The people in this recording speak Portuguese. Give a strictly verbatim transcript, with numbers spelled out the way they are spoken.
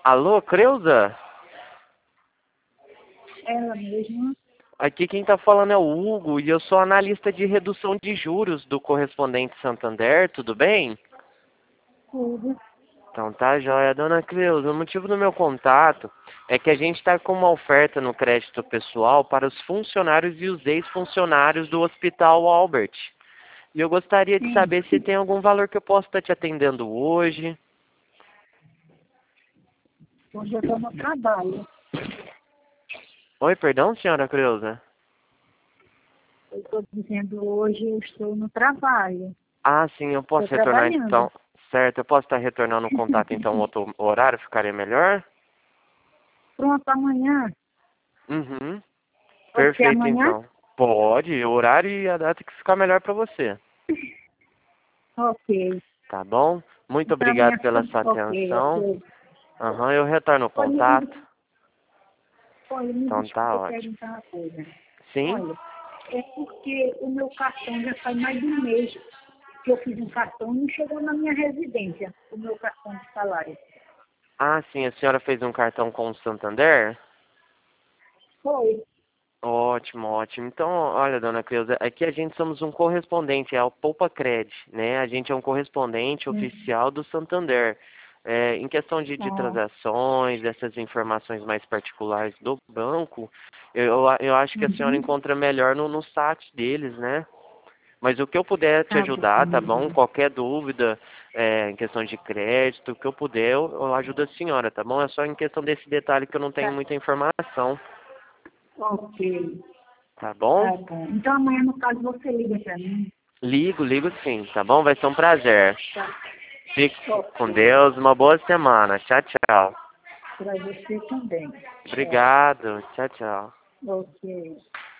Alô, Creuza? Ela mesma. Aqui quem tá falando é o Hugo e eu sou analista de redução de juros do Correspondente Santander, tudo bem? Tudo. Então tá joia, dona Creuza. O motivo do meu contato é que a gente está com uma oferta no crédito pessoal para os funcionários e os ex-funcionários do Hospital Albert. E eu gostaria de Sim. saber se tem algum valor que eu possa estar te atendendo hoje. Hoje eu estou no trabalho. Oi, perdão, senhora Creuza? Eu estou dizendo hoje eu estou no trabalho. Ah, sim, eu Estou posso retornar trabalhando. então. Certo, eu posso estar retornando o contato então outro horário, ficaria melhor? Pronto, amanhã. Uhum. Pode ser Perfeito amanhã? então. Pode, o horário e a data que ficar melhor para você. Ok. Tá bom? Muito Então obrigado amanhã pela fica... sua Ok, atenção. ok. Aham, eu retorno o Olha, contato. me, olha, me Então tá desculpa ótimo. perguntar uma coisa. Sim? Olha, é porque o meu cartão já faz mais de um mês que eu fiz um cartão e não chegou na minha residência, o meu cartão de salário. Ah, sim, a senhora fez um cartão com o Santander? Foi. Ótimo, ótimo. Então, olha, dona Creuza, aqui a gente somos um correspondente, é o Poupa Cred, né? A gente é um correspondente Hum. oficial do Santander. É, em questão de, de Ah, transações, essas informações mais particulares do banco, eu, eu acho que a senhora uhum. encontra melhor no, no site deles, né? Mas o que eu puder te Tá ajudar, tá bom? bom. Qualquer dúvida é, em questão de crédito, o que eu puder, eu, eu ajudo a senhora, tá bom? É só em questão desse detalhe que eu não tenho Tá. muita informação, Ok. tá bom? Tá bom. Então amanhã, no caso, você liga para mim. Ligo, ligo sim, tá bom? Vai ser um prazer. Tá. Fique com Ok. Deus, uma boa semana. Tchau, tchau. Para você também. Tchau. Obrigado. Tchau, tchau. Ok.